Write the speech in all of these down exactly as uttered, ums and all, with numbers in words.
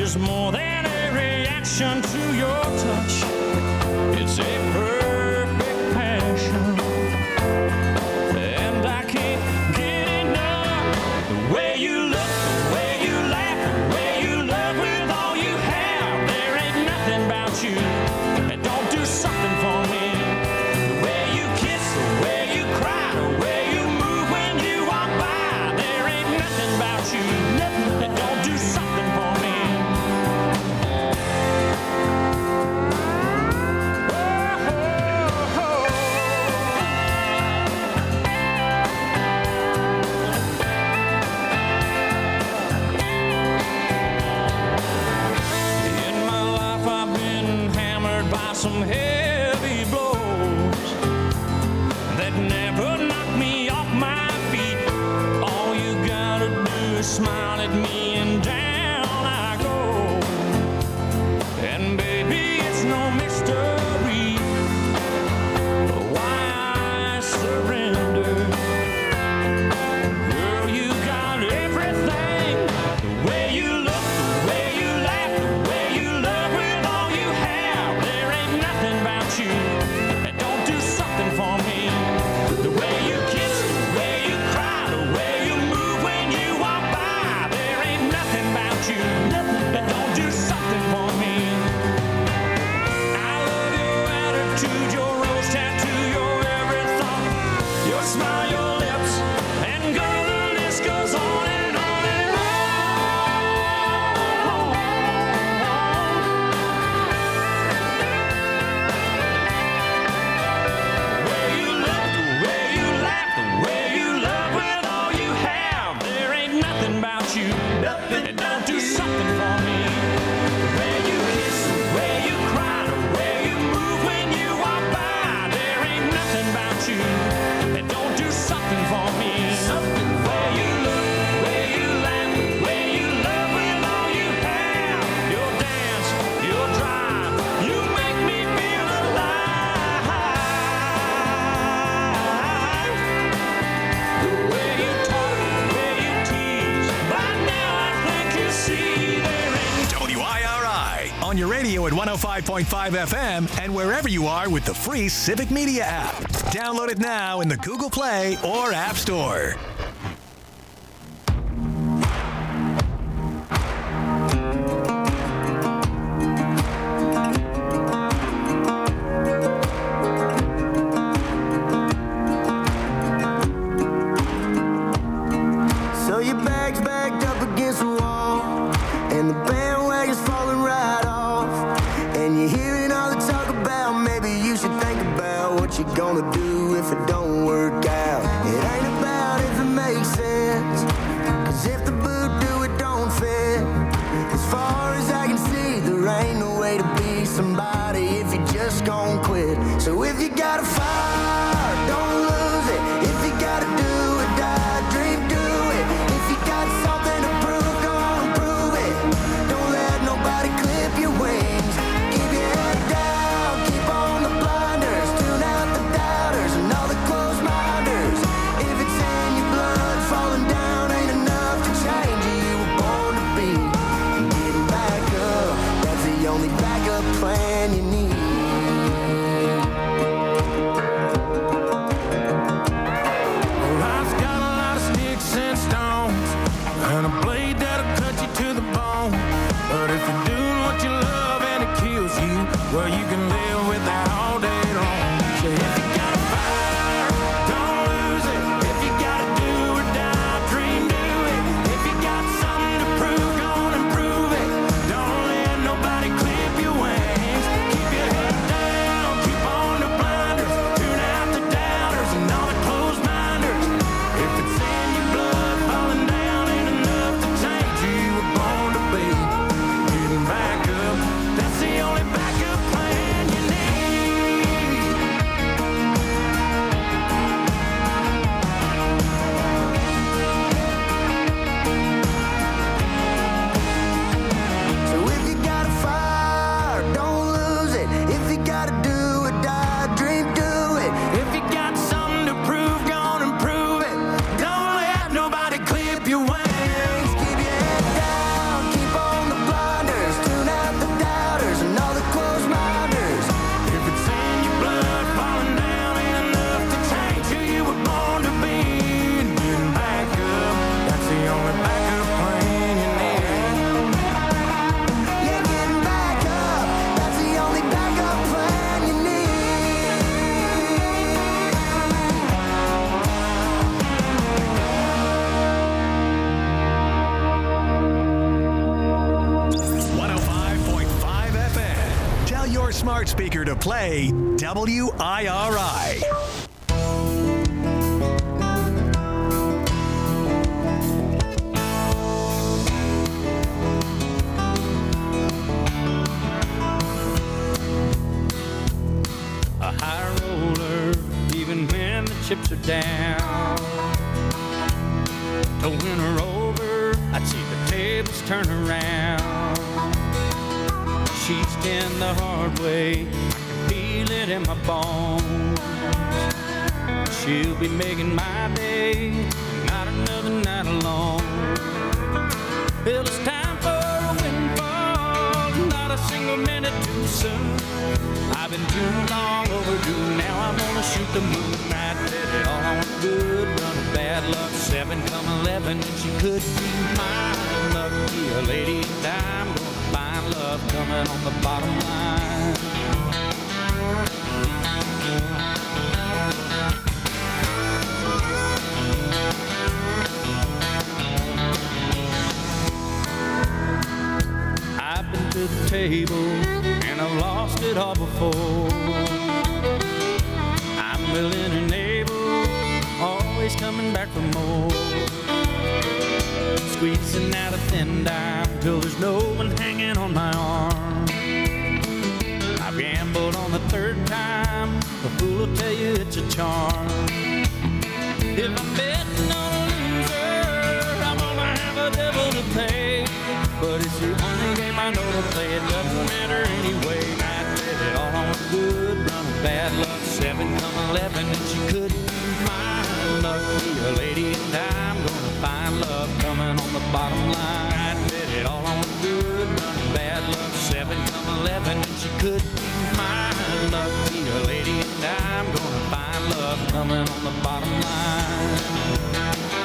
is more than a reaction to your touch. It's a perfect passion, and I can't get enough. The way you look, the way you laugh, the way you love with all you have. There ain't nothing about you that don't do something for me. The way you kiss, the way you cry, the way you move when you walk by. There ain't nothing about you that don't do something for me. Some heavy blows that never knock me off my feet. All you gotta do is smile at me and down I go. And baby, it's no mystery why I surrender. Girl, you got everything. The way you look, the way you laugh, the way you love with all you have. There ain't nothing about you that don't do something for me. The way you kiss, the way you cry, the way you move when you walk by. There ain't nothing about you that don't do something for me. I love your attitude, your rose tattoo, your every thought, your smile, your lips, and girl, the list goes on and on and on. The way you look, the way you laugh, the way you love with all you have. There ain't nothing about you that don't do something for me. The way you kiss, the way you cry, the way you move when you walk by. There ain't nothing about you that don't do something for me. Something the way you look, the way you laugh, the way you love with all you have. Your dance, your drive, you make me feel alive. The way you talk, the way you tease. By now I think you see there ain't W I R I on your radio at one oh five point five F M and wherever you are with the free Civic Media app. Download it now in the Google Play or App Store. So your bag's backed up against the wall, and the bandwagon's falling right off. And you're hearing all the talk about maybe you should think about what you're gonna do if it don't work out. It ain't about if it smart speaker to play W I R I. A high roller, even when the chips are down. To win her over, I'd see the tables turn around. She's in the hard way, I can feel it in my bones. She'll be making my day, not another night alone. Well, it's time for a windfall, not a single minute too soon. I've been too long overdue, now I'm gonna shoot the moon. I did it all on good run of bad luck, seven come eleven, and she could be mine. Lucky a lady, and I'm gonna find love coming on the bottom line. I've been to the table and I've lost it all before. I'm willing and able, always coming back for more. Squeezing out a thin dime till there's no one hanging on my arm. I've gambled on the third time, a fool will tell you it's a charm. If I'm betting on a loser, I'm gonna have a devil to pay. But it's the only game I know to play, it doesn't matter anyway. I did it all on a good run of bad luck, seven come eleven, and she could be mine. Lucky a lady, and I'm gonna find love coming on the bottom line. I did it all on a good run of bad luck, seven come eleven, and she could be mine. Lucky a lady, and I'm gonna find love coming on the bottom line.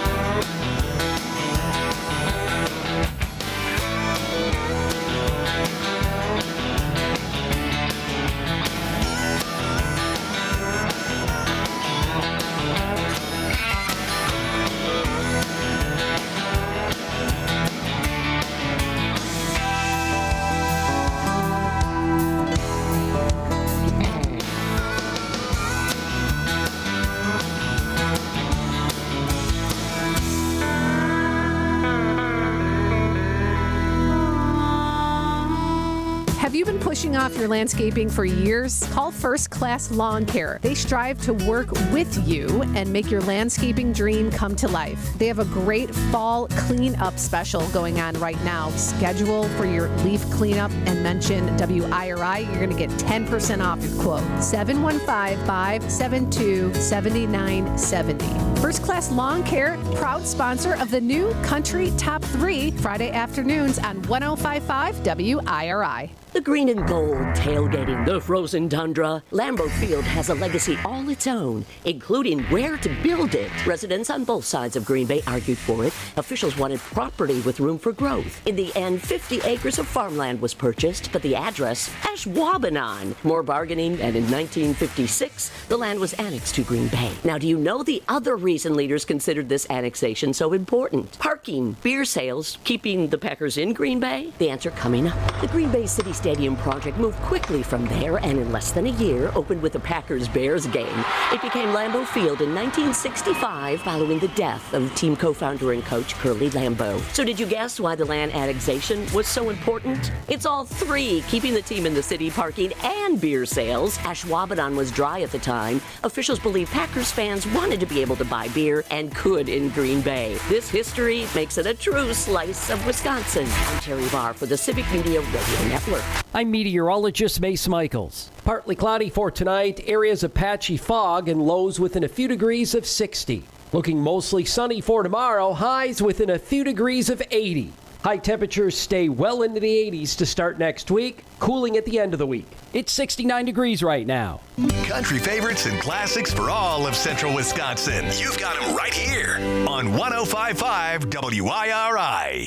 Have you been pushing off your landscaping for years? Call First Class Lawn Care. They strive to work with you and make your landscaping dream come to life. They have a great fall cleanup special going on right now. Schedule for your leaf cleanup and mention W I R I. You're going to get ten percent off your quote. seven one five, five seven two, seven nine seven zero. First Class Lawn Care, proud sponsor of the new Country Top three, Friday afternoons on one oh five point five W I R I. The green and gold tailgating the frozen tundra. Lambeau Field has a legacy all its own, including where to build it. Residents on both sides of Green Bay argued for it. Officials wanted property with room for growth. In the end, fifty acres of farmland was purchased, but the address, Ashwaubenon. More bargaining, and in nineteen fifty-six, the land was annexed to Green Bay. Now, do you know the other reason leaders considered this annexation so important? Parking, beer sales, keeping the Packers in Green Bay? The answer coming up. The Green Bay City Stadium project moved quickly from there and in less than a year opened with a Packers-Bears game. It became Lambeau Field in nineteen sixty-five following the death of team co-founder and coach Curly Lambeau. So did you guess why the land annexation was so important? It's all three, keeping the team in the city, parking, and beer sales. Ashwaubenon was dry at the time. Officials believe Packers fans wanted to be able to buy beer and could in Green Bay. This history makes it a true slice of Wisconsin. I'm Terry Barr for the Civic Media Radio Network. I'm meteorologist Mace Michaels. Partly cloudy for tonight, areas of patchy fog and lows within a few degrees of sixty. Looking mostly sunny for tomorrow, highs within a few degrees of eighty. High temperatures stay well into the eighties to start next week, cooling at the end of the week. It's sixty-nine degrees right now. Country favorites and classics for all of central Wisconsin. You've got them right here on one oh five point five W I R I.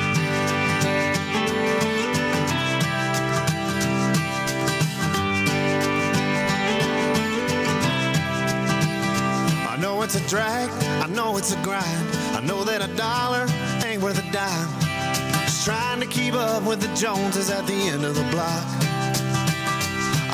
I know it's a drag, I know it's a grind. I know that a dollar ain't worth a dime. Just trying to keep up with the Joneses at the end of the block.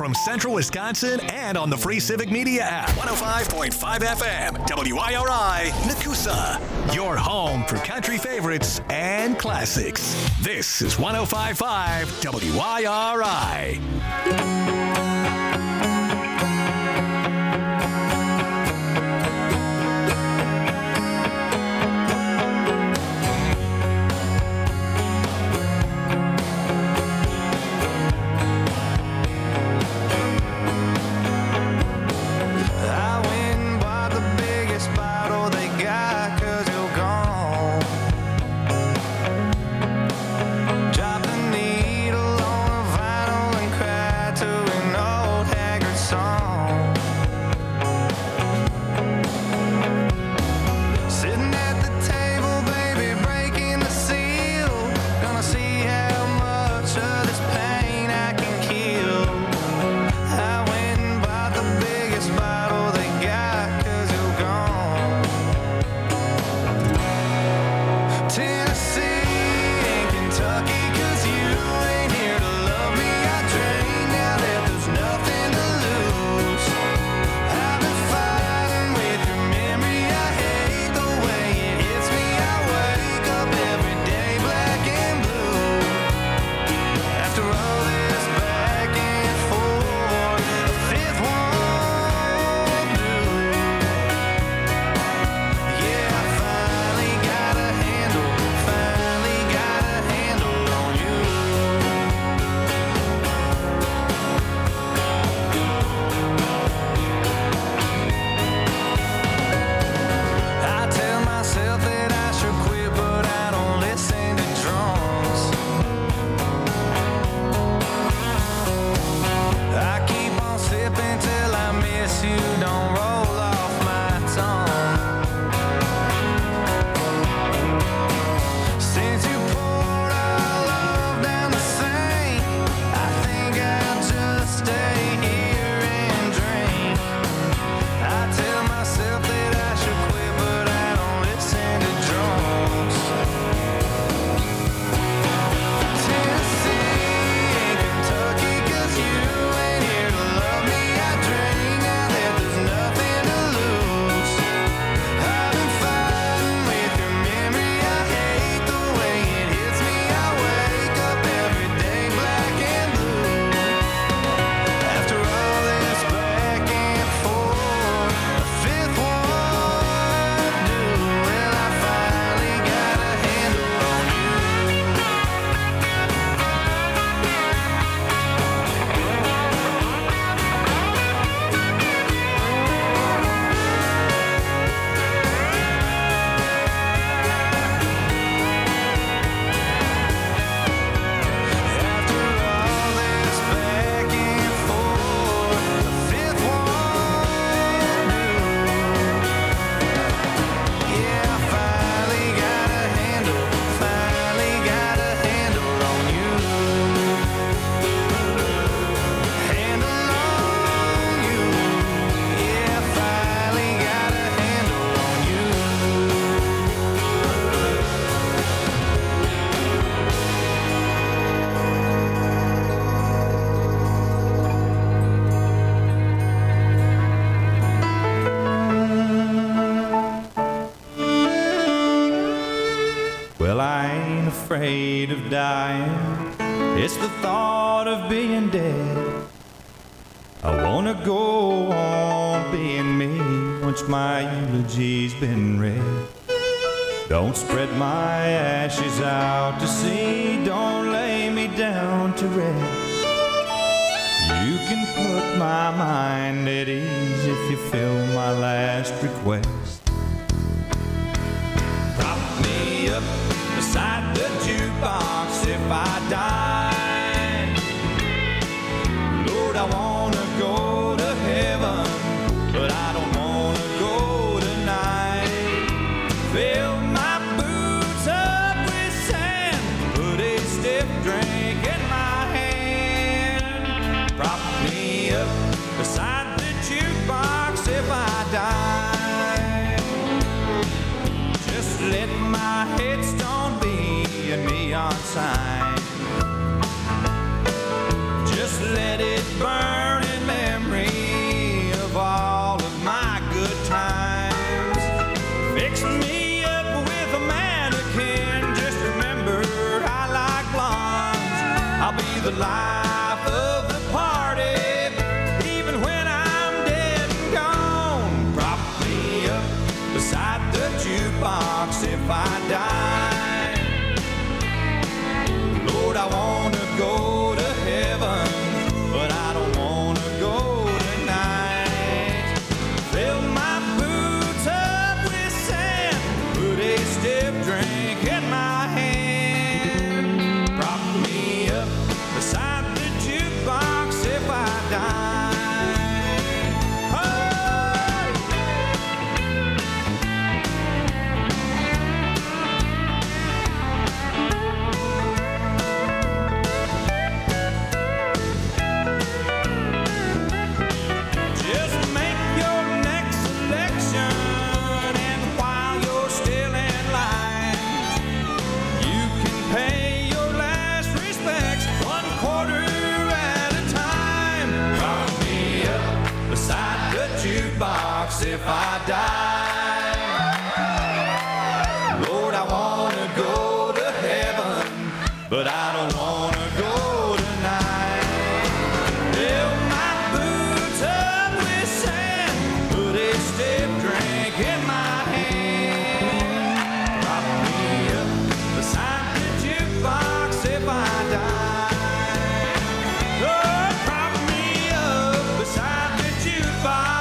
from Central Wisconsin and on the free Civic Media app. one oh five point five F M, W I R I, Nakusa. Your home for country favorites and classics. This is one oh five point five W I R I. Drop the needle on a vinyl and cry to afraid of dying. It's the thought of being dead. I wanna go on being me once my eulogy's been read. Don't spread my ashes out to sea. Don't lay me down to rest. You can put my mind at ease if you fill my last request. Prop me up beside the jukebox if I die. Lord, I wanna go to heaven, but I don't wanna go tonight. Fill my boots up with sand, put a stiff drink in my hand. Prop me up beside the jukebox if I die. Just let my headstone be a neon sign. Just let it burn the life of the party. Even when I'm dead and gone, prop me up beside the jukebox if I die. Lord, I want to go to heaven, but I don't want to go tonight. Fill my boots up with sand, put a stiff drink in my hand. Prop me up beside the jukebox if I die. If I die, Lord, I want to go to heaven, but I don't want to go tonight. Fill my boots up with sand, put a stiff drink in my hand. Prop me up beside the jukebox if I die. Lord, prop me up beside the jukebox.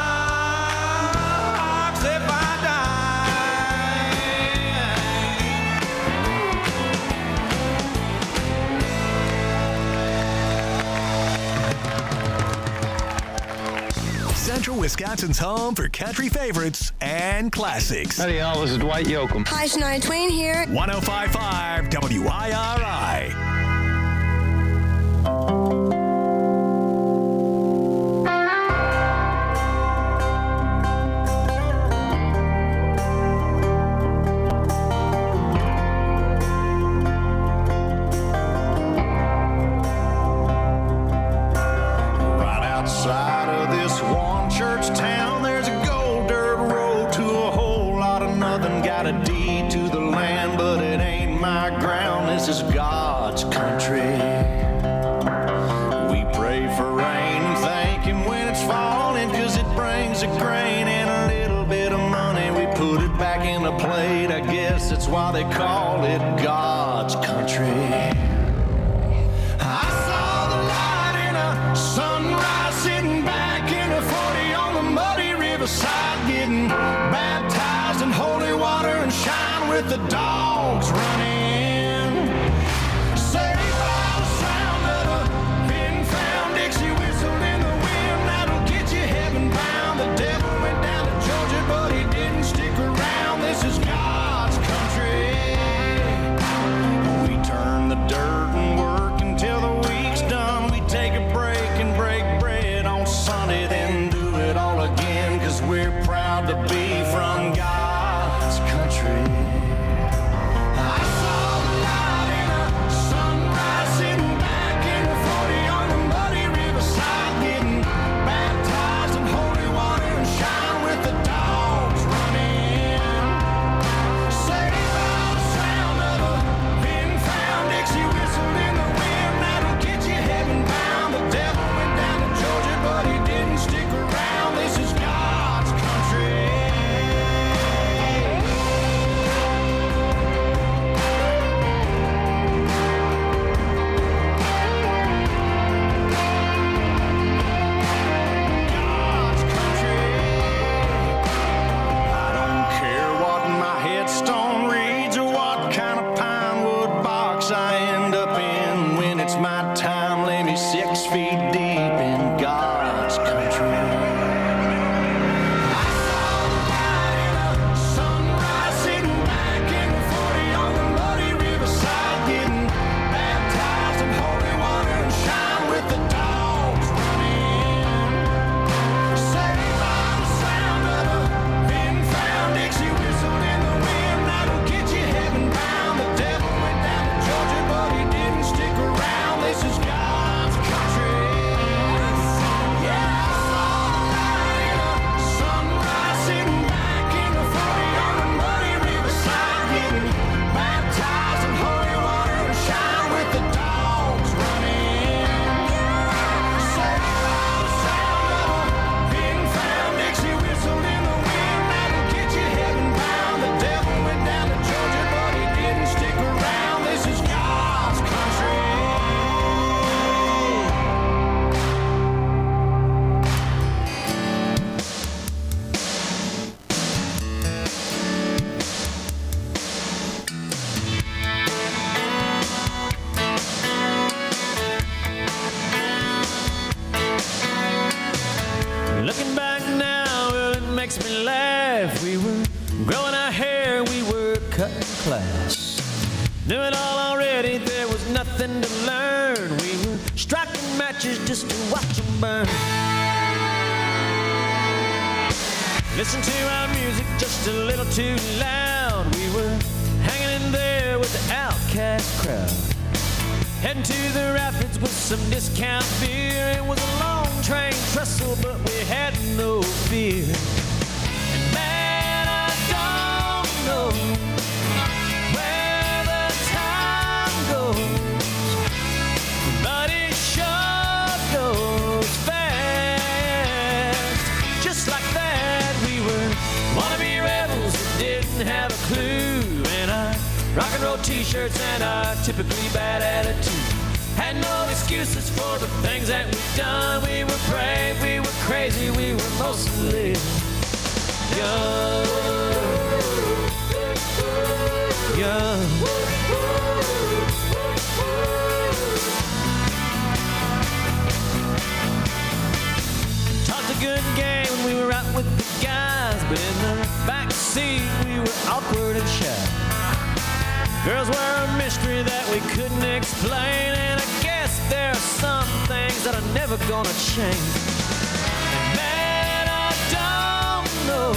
Central Wisconsin's home for country favorites and classics. Howdy, y'all. This is Dwight Yoakam. Hi, Shania Twain here. one oh five point five W I R I. That's why they call it God's country. I saw the light in a sunrise, sitting back in a forty on the muddy riverside, getting baptized in holy water and shine with the dogs running. Saved by the sound of a pin-found Dixie whistle in the wind that'll get you heaven bound. The devil went down to Georgia, but he didn't stick around. This is God's country. We turn the dirt and work until the week's done. We take a break and break bread on Sunday, then do it all again, 'cause we're proud to be from God's country. I saw the light in a sunrise, sitting back in the forty on the muddy riverside, getting baptized in holy water and shine with the dogs running. Saved by the sound of a pin-found Dixie whistle in the wind that'll get you heaven bound. The devil went down to Georgia, but he didn't stick around. This is God's country. God's country. I don't care what my headstone reads or what kind of pine wood box I end up in. When it's my time, lay me six feet deep in God's country. I saw the light in a sunrise, sitting back in the forty on the muddy riverside, getting baptized in holy water and shine with the dogs running. Saved by the sound of a pin-found Dixie whistle in the wind that'll get you heaven bound. The devil went down to Georgia, but he didn't stick around. This is God's country. Yeah, I saw the nothing to learn. We were striking matches just to watch them burn. Listen to our music just a little too loud. We were hanging in there with the outcast crowd. Heading to the rapids with some discount beer. It was a long train trestle, but we had no fear. And man, I don't know where the time goes, but it sure goes fast. Just like that, we were wannabe rebels that didn't have a clue. And our rock and roll t-shirts and our typically bad attitude had no excuses for the things that we've done. We were brave, we were crazy, we were mostly young. Young. Talked a good game when we were out with the guys, but in the back seat we were awkward and shy. Girls were a mystery that we couldn't explain, and I guess there are some things that are never gonna change. And man, I don't know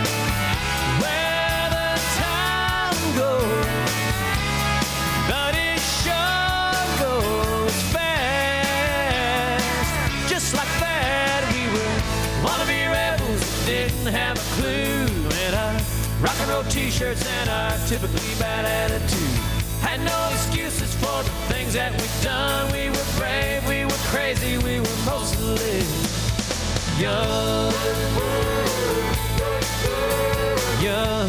where the time goes, but it sure goes fast. Just like that, we were wannabe rebels that didn't have a clue. And our rock and roll t-shirts and our typically bad attitude had no excuses for the things that we've done. We were brave, we were crazy, we were mostly young. Young.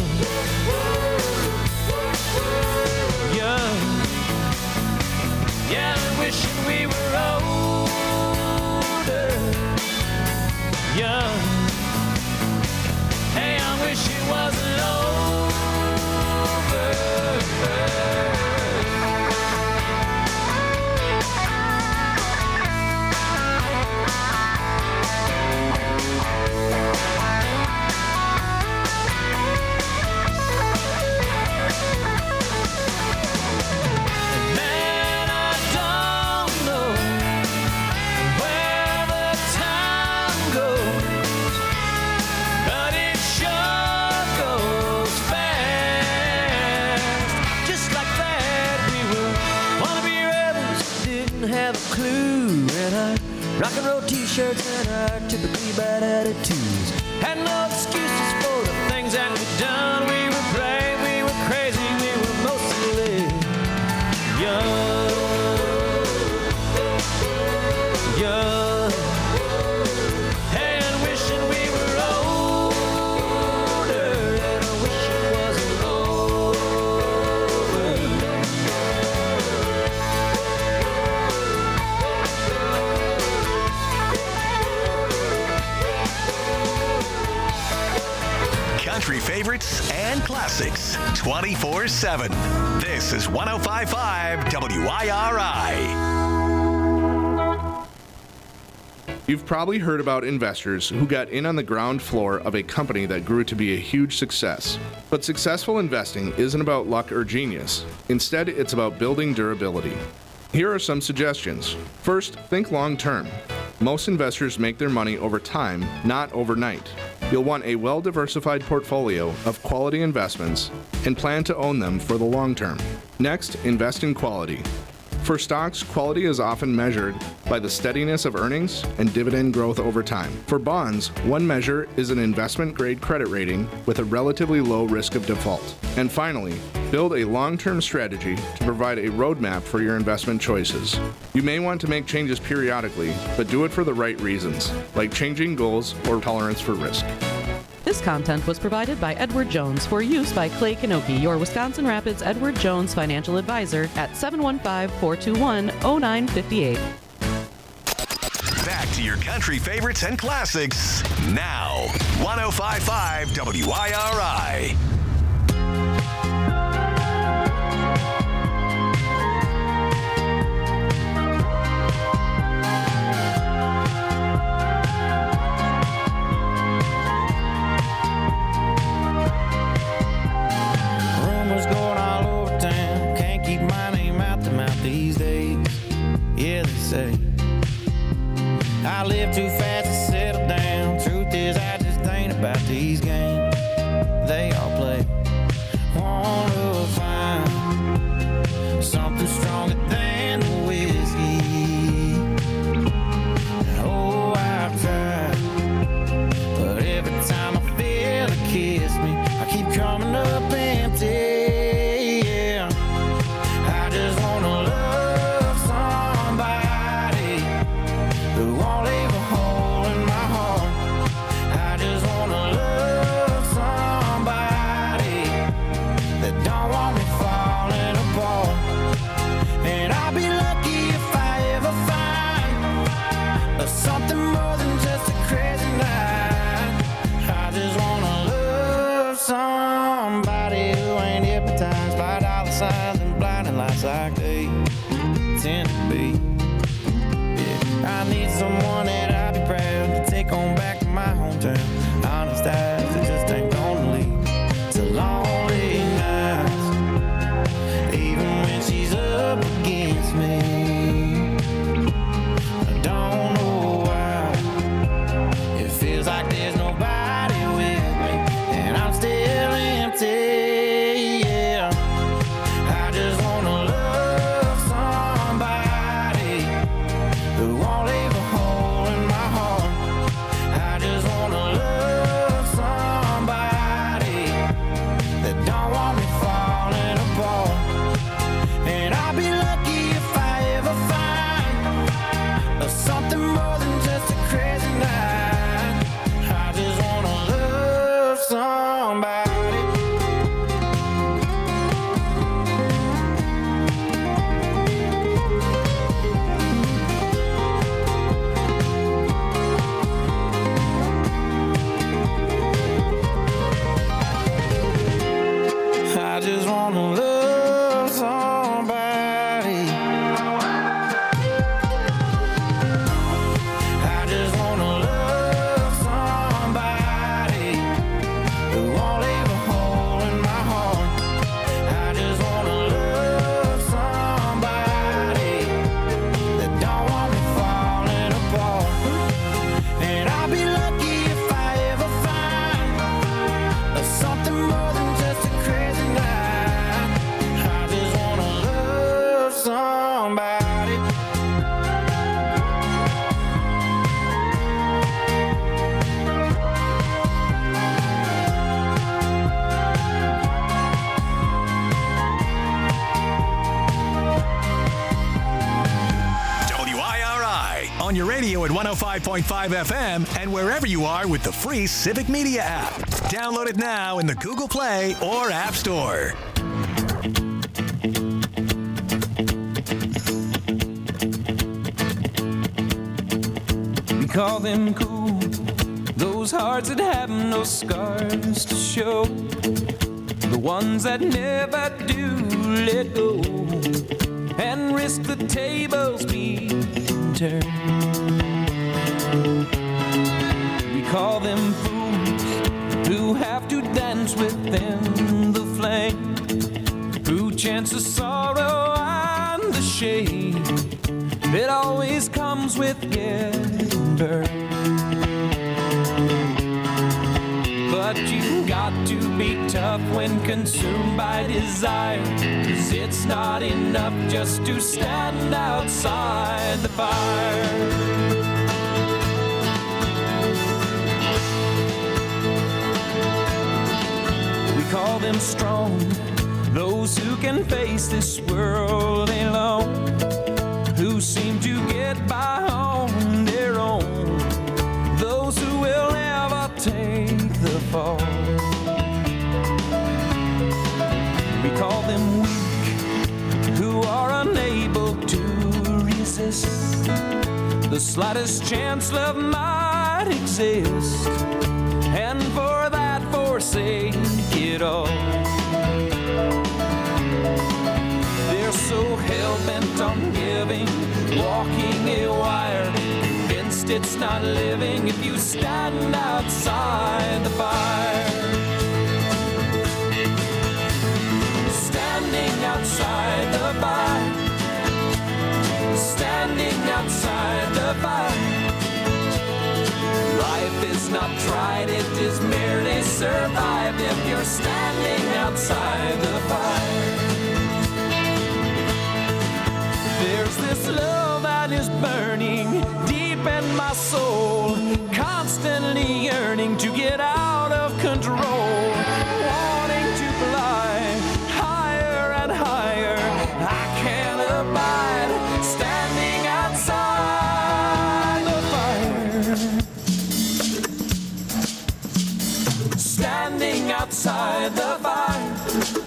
Young. Yeah, I'm wishing we were older. Young. Hey, I wish it wasn't over. Man, I don't know where the time goes, but it sure goes fast. Just like that, we were wannabe rebels, didn't have a clue. And our rock and roll t-shirts and our typically bad attitudes had no excuses for the things that we've done. We were brave, we were crazy, we were mostly young. Young. Hey, and wishing we were older, and I wish it wasn't over. Country favorites and classics twenty-four seven. This is one oh five point five W I R I. You've probably heard about investors who got in on the ground floor of a company that grew to be a huge success. But successful investing isn't about luck or genius. Instead, it's about building durability. Here are some suggestions. First, think long term. Most investors make their money over time, not overnight. You'll want a well-diversified portfolio of quality investments and plan to own them for the long term. Next, invest in quality. For stocks, quality is often measured by the steadiness of earnings and dividend growth over time. For bonds, one measure is an investment-grade credit rating with a relatively low risk of default. And finally, build a long-term strategy to provide a roadmap for your investment choices. You may want to make changes periodically, but do it for the right reasons, like changing goals or tolerance for risk. This content was provided by Edward Jones for use by Clay Kanoki, your Wisconsin Rapids Edward Jones financial advisor at seven one five, four two one, oh nine five eight. Back to your country favorites and classics now. one oh five point five W I R I. Rumors going all over town, can't keep my name out the mouth these days. Yeah, they say I live too fast to settle down. Truth is, I just ain't about these games they all play. Wanna find something stronger than the whiskey. Oh, I've tried, but every time I feel it kiss me, I keep coming up empty. Yeah, I just wanna love somebody who won't leave a hole in my heart. I just wanna love somebody that don't want me falling apart. And I'll be lucky if I ever find something more than just a crazy night. I just wanna love somebody who ain't hypnotized by dollar signs and blinding lights like they tend to be. Yeah, I need someone that I'll be proud to take on back to my hometown. Honest eyes that just ain't gonna lead to lonely nights, even when she's up against me. I don't know why it feels like there's nobody with me, and I'm still empty. Yeah, I just wanna love somebody who won't leave a hole in my heart. I just wanna love somebody that don't want me falling apart. And I'll be lucky if I ever find something more than just a crazy night. I just wanna love somebody. I just wanna love somebody. I just wanna love somebody who won't leave a hole in my heart. I just wanna love somebody that don't want me falling apart. And I'll be lucky if I ever find something more than just a crazy night. I just wanna love somebody. W I R I on your radio at one oh five point five F M and wherever you are with the free Civic Media app. Download it now in the Google Play or App Store. We call them cool, those hearts that have no scars to show, the ones that never do let go and risk the tables being turned. We call them fools who have to dance within the flame, who chance the sorrow and the shame that always comes with getting burned. But you got to be tough when consumed by desire, 'cause it's not enough just to stand outside the fire. We call them strong, those who can face this world alone, who seem to get by on their own, those who will never take the fall. We call them weak, who are unable to resist the slightest chance love might exist, and for that forsake it all. They're so hell-bent on giving, walking a wire, convinced it's not living if you stand outside the fire. Standing outside the fire, not tried, it is merely survived if you're standing outside the fire. There's this love that is burning deep in my soul, constantly yearning to get out of control, wanting to fly higher and higher. I can't abide standing outside the fire. Standing outside the fire.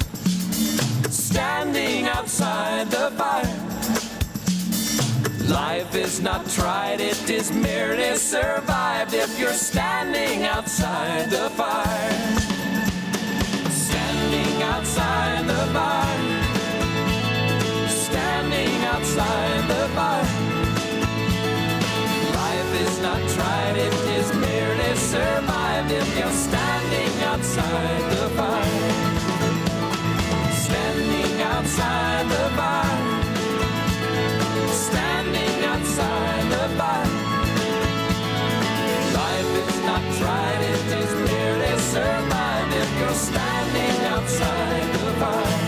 Standing outside the fire. Life is not tried, it is merely survived if you're standing outside the fire. Standing outside the fire. Standing outside the fire. Life is not tried, it is merely survived if you're standing outside the fire. Standing outside the fire. Standing outside the fire. Life is not tried, it is merely survived if you're standing outside the fire.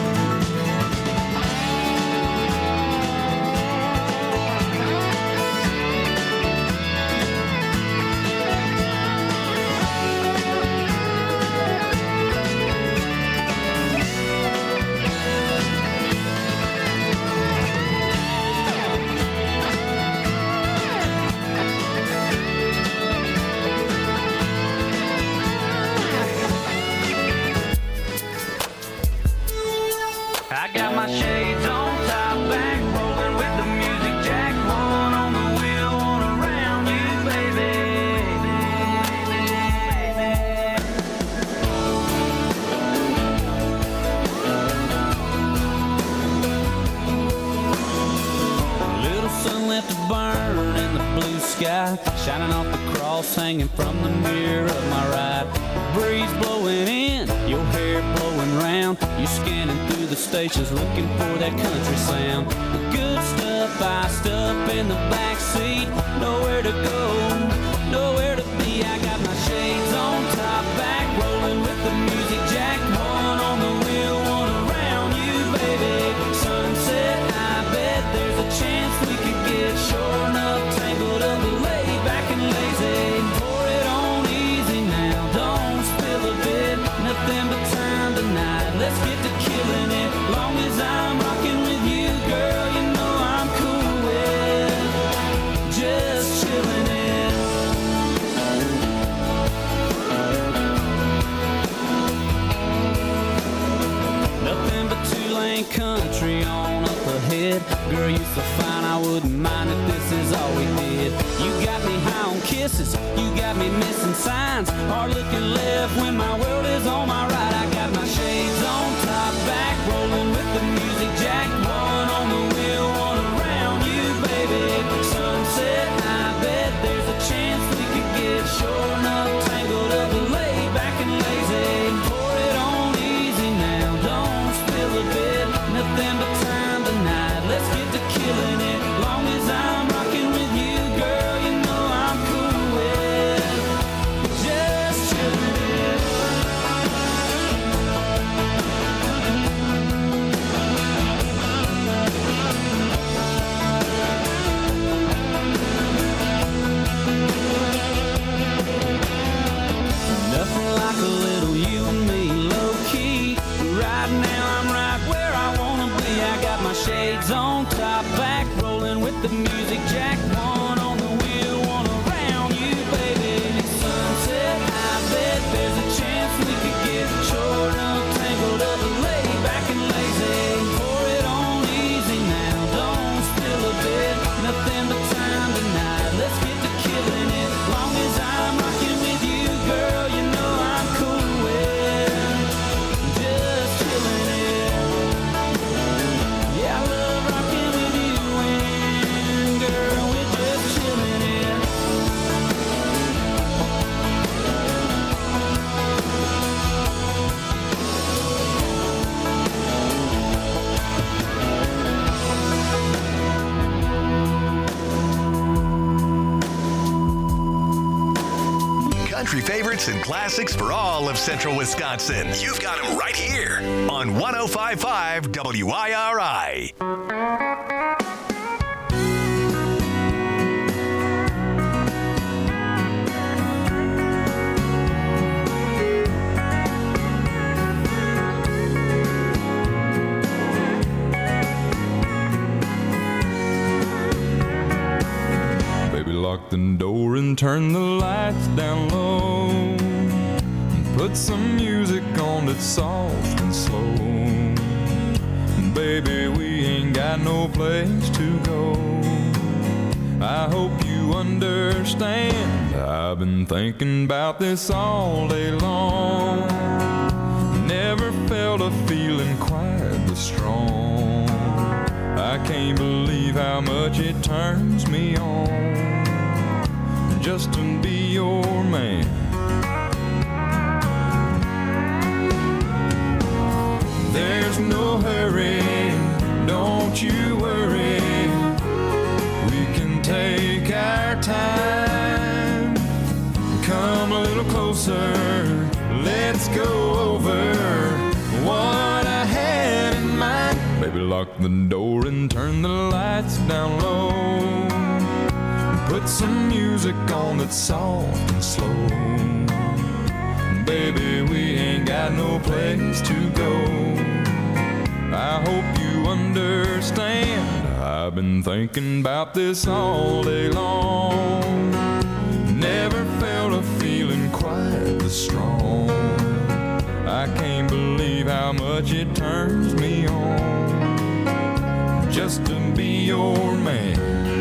I got my shades on, top back, rolling with the music jack, one on the wheel, one around you, baby. Little sun left to burn in the blue sky, shining off the cross hanging from the mirror of my ride. Breeze blowing in, your hair blowing round. You scanning through the stations looking for that country sound. The good stuff iced up in the back seat. Nowhere to go, nowhere to be. I got my shades on, top back, rolling with the music jack. One on the wheel, one around you, baby. Sunset, I bet there's a chance we could get shore enough, tangled up, laid back and lazy. Pour it on easy now, don't spill a bit. Nothing but time tonight, let's get to killing it. Long as I'm rocking with you, girl, you know I'm cool with just chilling it. Nothing but two-lane country on up ahead. Girl, you so fine, I wouldn't mind if this is all we did. You got me high on kisses, you got me missing signs. Hard looking left when my world is on my right. I got my shades on, top back, rolling with the music jack. One on the wheel, one around you, baby. Sunset, I bet there's a chance we could get shore enough, tangled up, laid back and lazy. Pour it on easy now, don't spill a bit. Nothing but time tonight, let's get to killing it. Long as I'm rocking with you, girl, you know I'm cool with just chilling it. Nothing like a little you and me, low key. Right now I'm right where I wanna be. I got my shades on, top back, rolling with the music jack. One on the wheel, one around you, baby. Sunset, I bet there's a chance we could get short up, tangled up, laid back and lazy. Pour it on easy now, don't spill a bit. Nothing but time tonight, let's get to killing it. Long as I'm rocking with you, girl, you know I'm cool with just chilling it. Yeah, I love rocking with you, and girl, we're just country favorites and classics for all of central Wisconsin. You've got them right here on one oh five point five W I R I. Lock the door and turn the lights down low. Put some music on that's soft and slow. Baby, we ain't got no place to go. I hope you understand. I've been thinking about this all day long. Never felt a feeling quite this strong. I can't believe how much it turns me on just to be your man. There's no hurry, don't you worry. We can take our time. Come a little closer, let's go over what I had in mind. Baby, lock the door and turn the lights down low. Put some music on that's soft and slow. Baby, we ain't got no place to go. I hope you understand. I've been thinking about this all day long. Never felt a feeling quite this strong. I can't believe how much it turns me on just to be your man.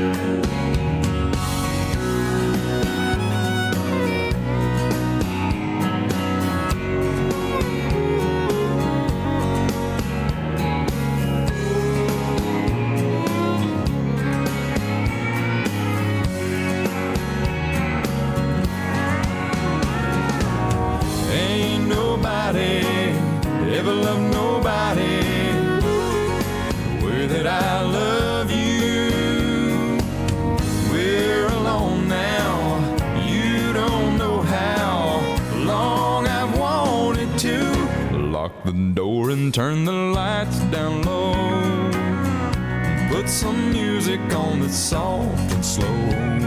Ever love nobody the way that I love you. We're alone now. You don't know how long I've wanted to. Lock the door and turn the lights down low. Put some music on that's soft and slow.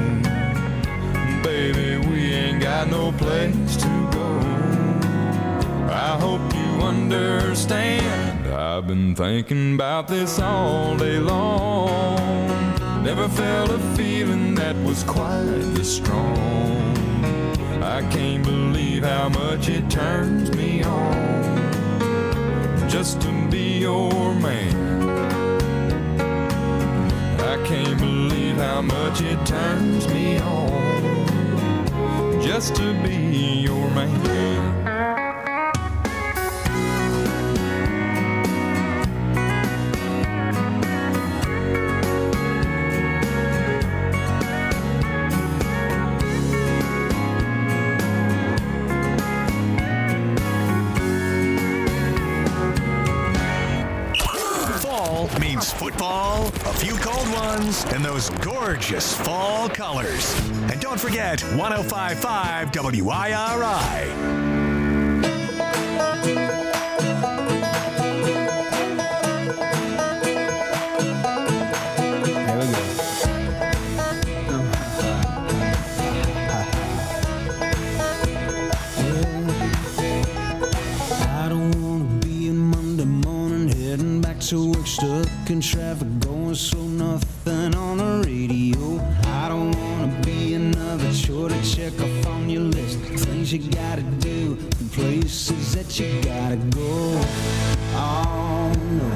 Baby, we ain't got no place to go. I hope you understand. I've been thinking about this all day long. Never felt a feeling that was quite this strong. I can't believe how much it turns me on just to be your man. I can't believe how much it turns me on just to be your man. Means football, a few cold ones, and those gorgeous fall colors. And don't forget one oh five point five W I R I. So work stuck in traffic going so nothing on the radio. I don't wanna be another chore to check off on your list. Things you gotta do and places that you gotta go. Oh no,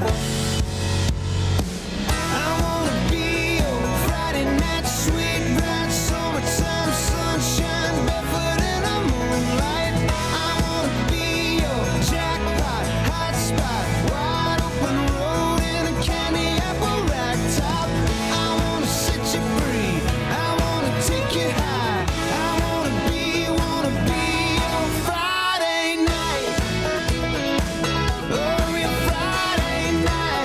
I wanna be your Friday night sweet bright summertime sunshine barefoot in the moonlight. I wanna be your jackpot hot spot wide open road in a candy apple rack top. I wanna set you free, I wanna take you high. I wanna be, wanna be your Friday night. Oh, your Friday night.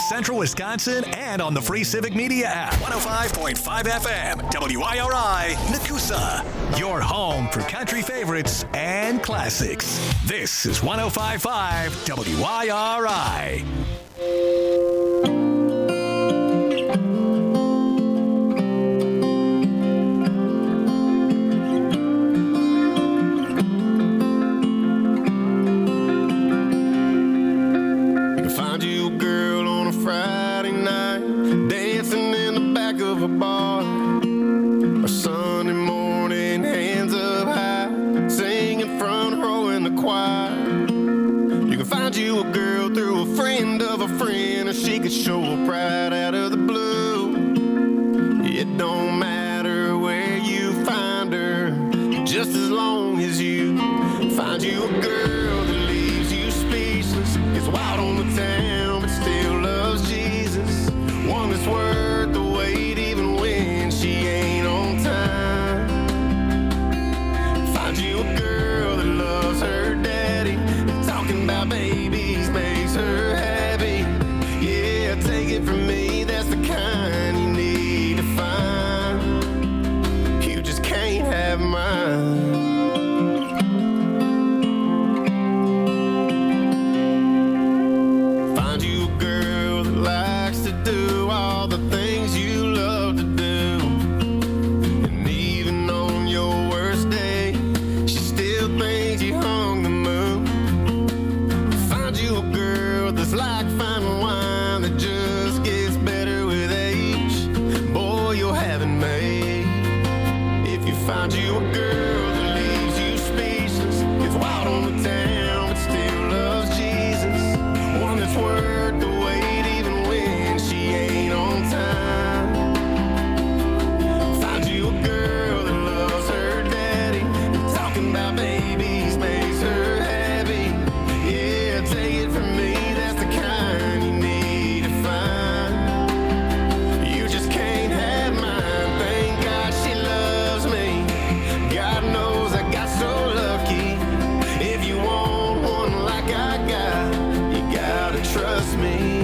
Central Wisconsin and on the free Civic Media app. one oh five point five F M, W I R I, Nakusa. Your home for country favorites and classics. This is one oh five point five W I R I. Friday night, dancing in the back of a bar, or Sunday morning, hands up high, singing front row in the choir. You can find you a girl through a friend of a friend, or she could show up right out of the blue. It don't matter where you find her, just as long as you find you a girl that leaves you speechless, gets wild on the town, but still loves Jesus. One that's worth the wait even when she ain't on time. Find you a girl that loves her daddy, talking about babies makes her happy. Yeah, take it from me, that's the kind you need to find. You just can't have mine. Do all the things you love to do, and even on your worst day, she still thinks you hung the moon. Find you a girl that's like fine wine that just gets better with age. Boy, you'll have it made if you find you a girl that leaves you speechless, gets wild on the town but still loves Jesus. One that's worth the wait even when she ain't on time. Find you a girl that loves her daddy, talking about babies makes her happy. Yeah, take it from me, that's the kind you need to find. You just can't have mine. Thank God she loves me. God knows I got so lucky. If you want one like I got, you gotta trust me.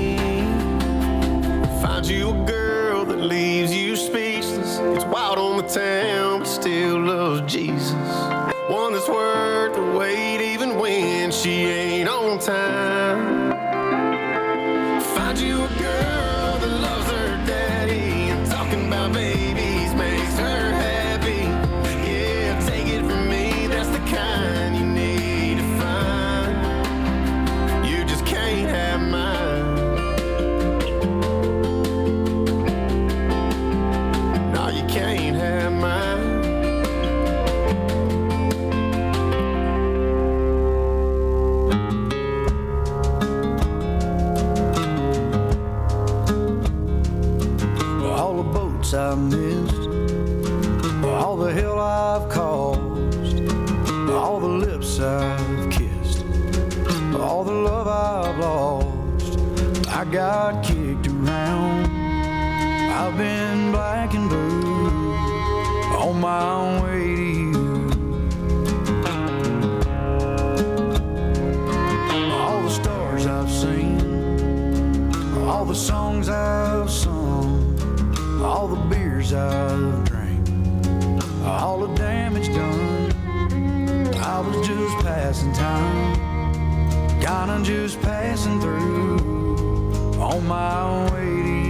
Find you a girl that leaves you speechless, it's wild on the town but still loves Jesus. One that's worth the wait even when she ain't on time. Find you a girl that loves her daddy, and talking about babies makes her happy. Yeah, take it from me, that's the kind you need to find. You just can't have mine. Can't have mine. All the boats I missed, all the hell I've caused, all the lips I've kissed, all the love I've lost. I got kicked around, I've been black and blue on my way to you. All the stars I've seen, all the songs I've sung, all the beers I've drank, all the damage done. I was just passing time, kinda just passing through on my way to you.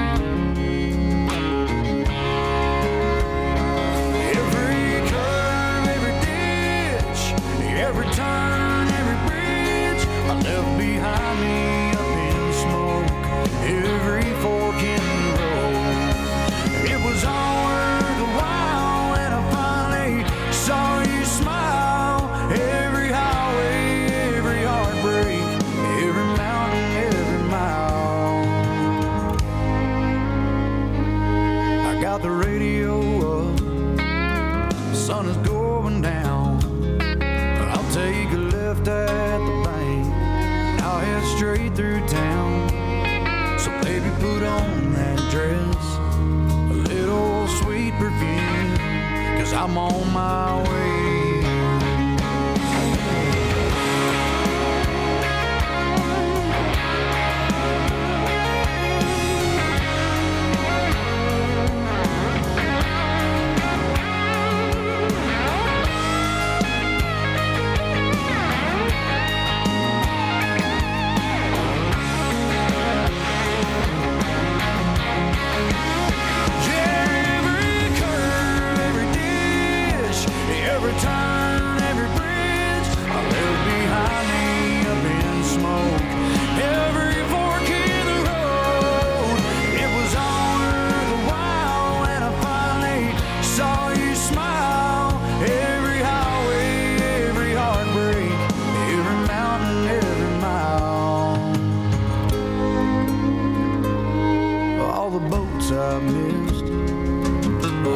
Every turn, every bridge I left behind me up in smoke, every fork in the road, it was all worth the while when I finally saw you smile. Every highway, every heartbreak, every mountain, every mile. I got the radio up, the sun is going down. Take a left at the bank, I'll head straight through town. So baby, put on that dress, a little sweet perfume, 'cause I'm on my way.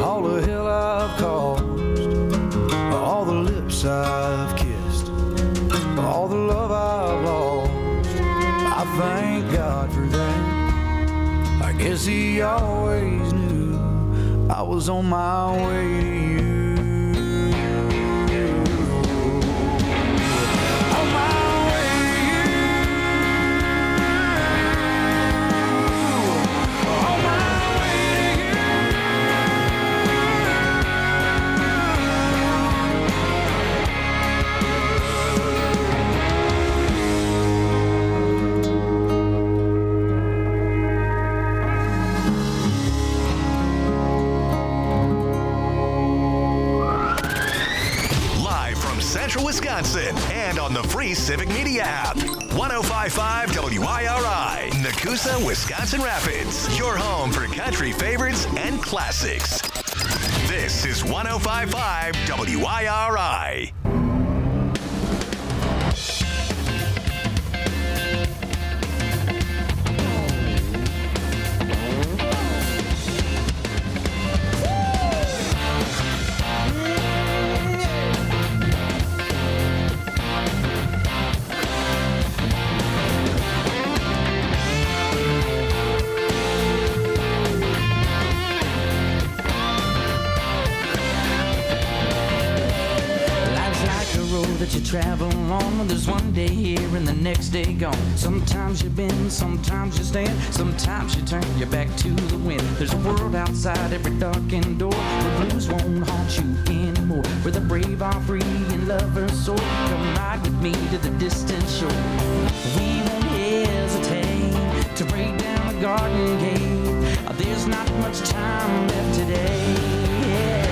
all the hell I've caused, all the lips I've kissed, all the love I've lost. I thank God for that. I guess he always knew I was on my way to you. Wisconsin and on the free Civic Media app. one oh five point five W I R I, Nakusa, Wisconsin Rapids. Your home for country favorites and classics. This is one oh five point five W I R I. You travel on, well, there's one day here and the next day gone. Sometimes you bend, sometimes you stand, sometimes you turn your back to the wind. There's a world outside every darkened door where blues won't haunt you anymore, where the brave are free and lovers soar. Come ride with me to the distant shore. We won't hesitate to break down the garden gate. There's not much time left today. Yeah.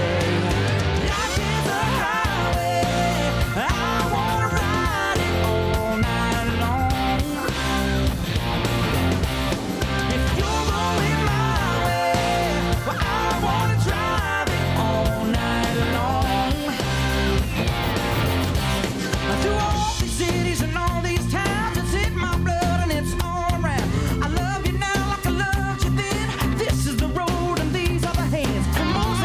This is the road and these are the hands. Come on,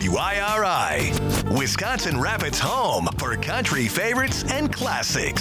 W I R I, Wisconsin Rapids' home for country favorites and classics.